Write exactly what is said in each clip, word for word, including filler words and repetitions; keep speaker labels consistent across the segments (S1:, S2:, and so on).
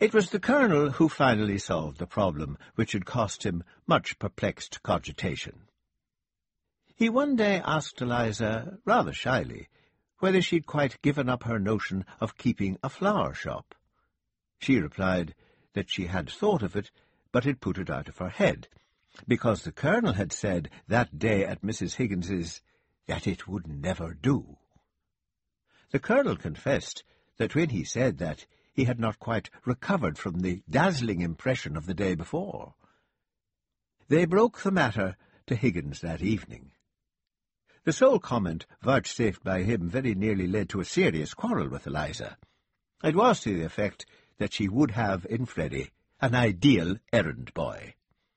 S1: It was the Colonel who finally solved the problem, which had cost him much perplexed cogitation. He one day asked Eliza, rather shyly, whether she'd quite given up her notion of keeping a flower shop. She replied that she had thought of it, but had put it out of her head, because the Colonel had said that day at Missus Higgins's that it would never do. The Colonel confessed that when he said that, he had not quite recovered from the dazzling impression of the day before. They broke the matter to Higgins that evening. The sole comment vouchsafed by him very nearly led to a serious quarrel with Eliza. It was to the effect that she would have in Freddy an ideal errand boy.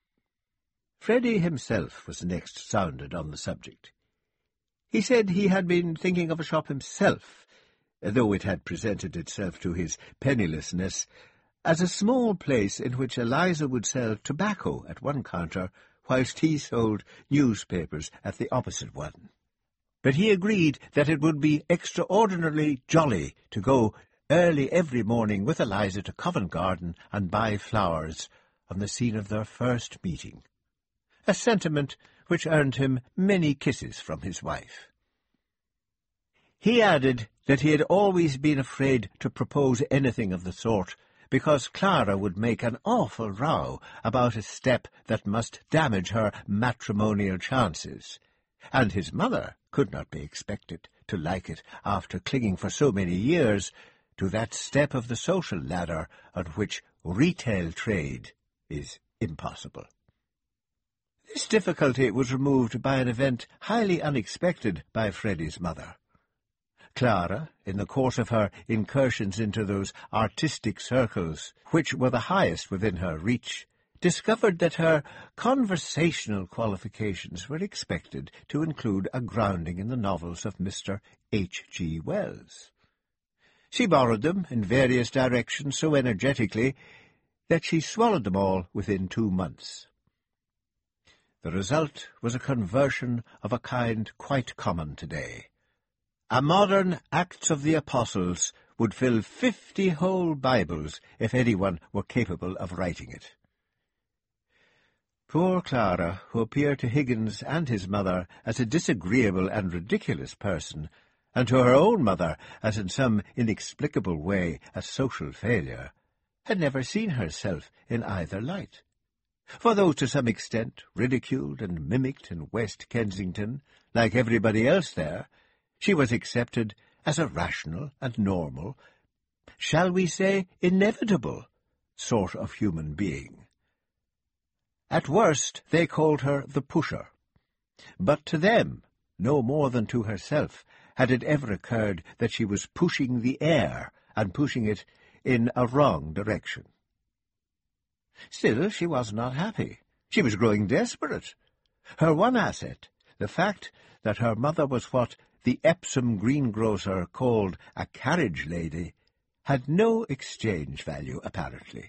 S1: Freddy himself was next sounded on the subject. He said he had been thinking of a shop himself, though it had presented itself to his pennilessness as a small place in which Eliza would sell tobacco at one counter, whilst he sold newspapers at the opposite one. But he agreed that it would be extraordinarily jolly to go early every morning with Eliza to Covent Garden and buy flowers on the scene of their first meeting, a sentiment which earned him many kisses from his wife. He added that he had always been afraid to propose anything of the sort, because Clara would make an awful row about a step that must damage her matrimonial chances, and his mother could not be expected to like it after clinging for so many years to that step of the social ladder on which retail trade is impossible. This difficulty was removed by an event highly unexpected by Freddy's mother. Clara, in the course of her incursions into those artistic circles which were the highest within her reach, discovered that her conversational qualifications were expected to include a grounding in the novels of Mister H G Wells. She borrowed them in various directions so energetically that she swallowed them all within two months. The result was a conversion of a kind quite common today. A modern Acts of the Apostles would fill fifty whole Bibles if anyone were capable of writing it. Poor Clara, who appeared to Higgins and his mother as a disagreeable and ridiculous person, and to her own mother as in some inexplicable way a social failure, had never seen herself in either light. For though to some extent ridiculed and mimicked in West Kensington, like everybody else there, she was accepted as a rational and normal, shall we say inevitable, sort of human being. At worst they called her the pusher, but to them, no more than to herself, had it ever occurred that she was pushing the air, and pushing it in a wrong direction. Still, she was not happy. She was growing desperate. Her one asset, the fact that her mother was what the Epsom greengrocer called a carriage lady, had no exchange value, apparently.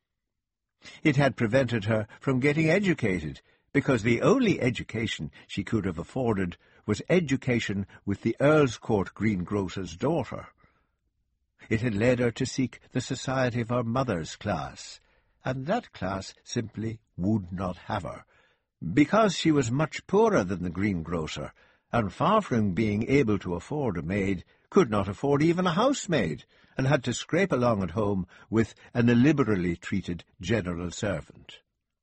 S1: It had prevented her from getting educated, because the only education she could have afforded was education with the Earl's Court greengrocer's daughter. It had led her to seek the society of her mother's class, and that class simply would not have her, because she was much poorer than the greengrocer, and far from being able to afford a maid, could not afford even a housemaid, and had to scrape along at home with an illiberally treated general servant.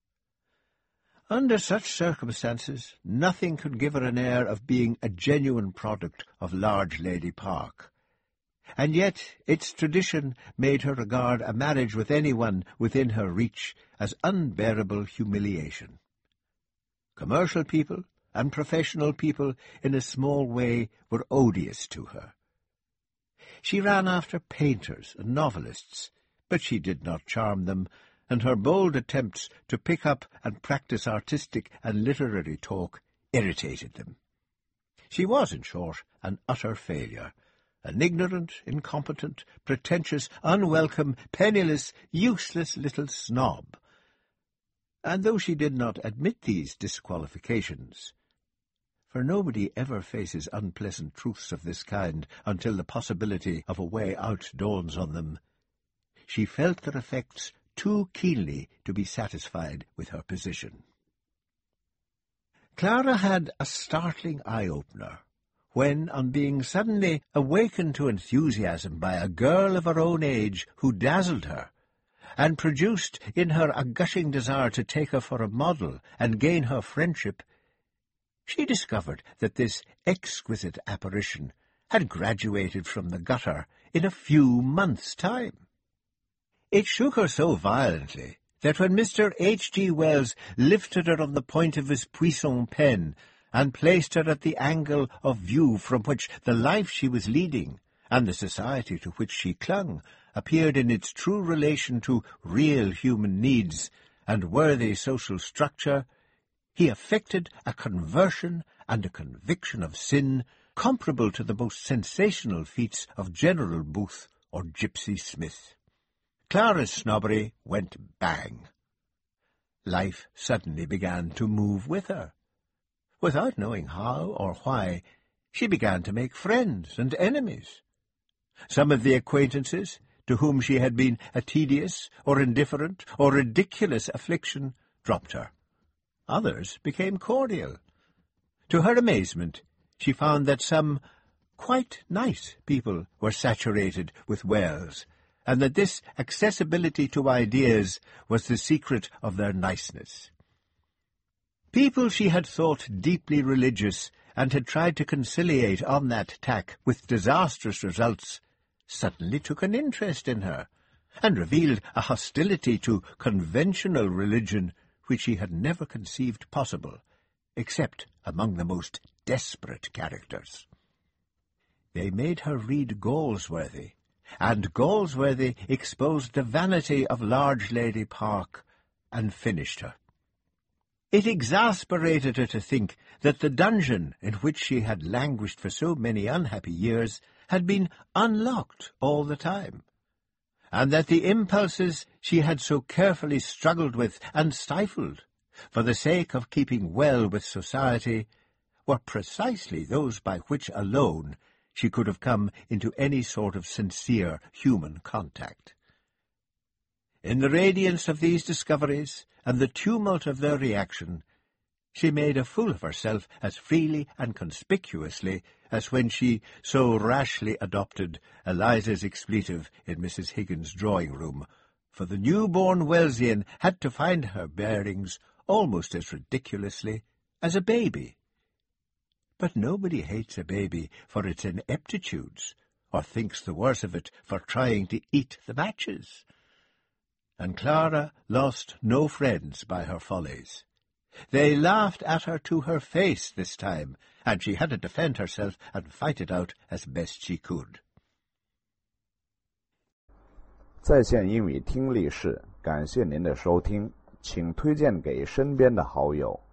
S1: Under such circumstances, nothing could give her an air of being a genuine product of Large Lady Park, and yet its tradition made her regard a marriage with anyone within her reach as unbearable humiliation. Commercial people and professional people in a small way were odious to her. She ran after painters and novelists, but she did not charm them, and her bold attempts to pick up and practice artistic and literary talk irritated them. She was, in short, an utter failure, an ignorant, incompetent, pretentious, unwelcome, penniless, useless little snob. And though she did not admit these disqualifications, for nobody ever faces unpleasant truths of this kind until the possibility of a way out dawns on them, she felt their effects too keenly to be satisfied with her position. Clara had a startling eye-opener when, on being suddenly awakened to enthusiasm by a girl of her own age who dazzled her, and produced in her a gushing desire to take her for a model and gain her friendship, she discovered that this exquisite apparition had graduated from the gutter in a few months' time. It shook her so violently that when Mister H G Wells lifted her on the point of his puissant pen and placed her at the angle of view from which the life she was leading and the society to which she clung appeared in its true relation to real human needs and worthy social structure, he effected a conversion and a conviction of sin comparable to the most sensational feats of General Booth or Gypsy Smith. Clara's snobbery went bang. Life suddenly began to move with her. Without knowing how or why, she began to make friends and enemies. Some of the acquaintances, to whom she had been a tedious or indifferent or ridiculous affliction, dropped her. Others became cordial. To her amazement, she found that some quite nice people were saturated with Wells, and that this accessibility to ideas was the secret of their niceness. People she had thought deeply religious and had tried to conciliate on that tack with disastrous results suddenly took an interest in her, and revealed a hostility to conventional religion which she had never conceived possible, except among the most desperate characters. They made her read Galsworthy, and Galsworthy exposed the vanity of Large Lady Park and finished her. It exasperated her to think that the dungeon in which she had languished for so many unhappy years had been unlocked all the time, and that the impulses she had so carefully struggled with and stifled for the sake of keeping well with society were precisely those by which alone she could have come into any sort of sincere human contact. In the radiance of these discoveries and the tumult of their reaction, she made a fool of herself as freely and conspicuously as when she so rashly adopted Eliza's expletive in Missus Higgins' drawing-room, for the new-born Wellsian had to find her bearings almost as ridiculously as a baby. But nobody hates a baby for its ineptitudes, or thinks the worse of it for trying to eat the matches. And Clara lost no friends by her follies. They laughed at her to her face this time, and she had to defend herself and fight it out as best she could.
S2: 在线英语听力室，感谢您的收听，请推荐给身边的好友。